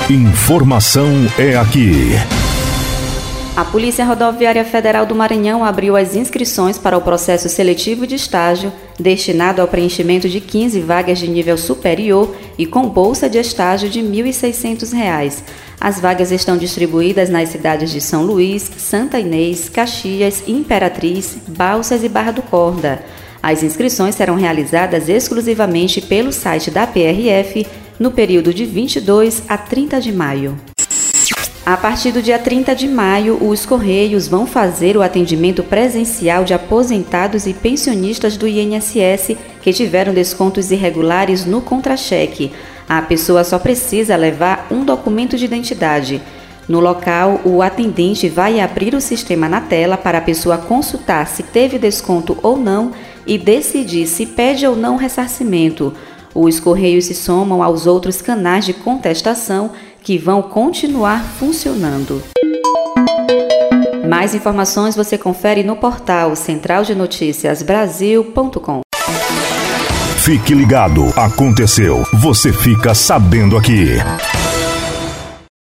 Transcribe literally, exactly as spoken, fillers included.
Informação é aqui. A Polícia Rodoviária Federal do Maranhão abriu as inscrições para o processo seletivo de estágio destinado ao preenchimento de quinze vagas de nível superior e com bolsa de estágio de mil e seiscentos reais. As vagas estão distribuídas nas cidades de São Luís, Santa Inês, Caxias, Imperatriz, Balsas e Barra do Corda. As inscrições serão realizadas exclusivamente pelo site da P R F no período de vinte e dois a trinta de maio. A partir do dia trinta de maio, os Correios vão fazer o atendimento presencial de aposentados e pensionistas do I N S S que tiveram descontos irregulares no contra-cheque. A pessoa só precisa levar um documento de identidade. No local, o atendente vai abrir o sistema na tela para a pessoa consultar se teve desconto ou não e decidir se pede ou não ressarcimento. Os Correios se somam aos outros canais de contestação que vão continuar funcionando. Mais informações você confere no portal central de notícias brasil ponto com. Fique ligado, aconteceu, você fica sabendo aqui.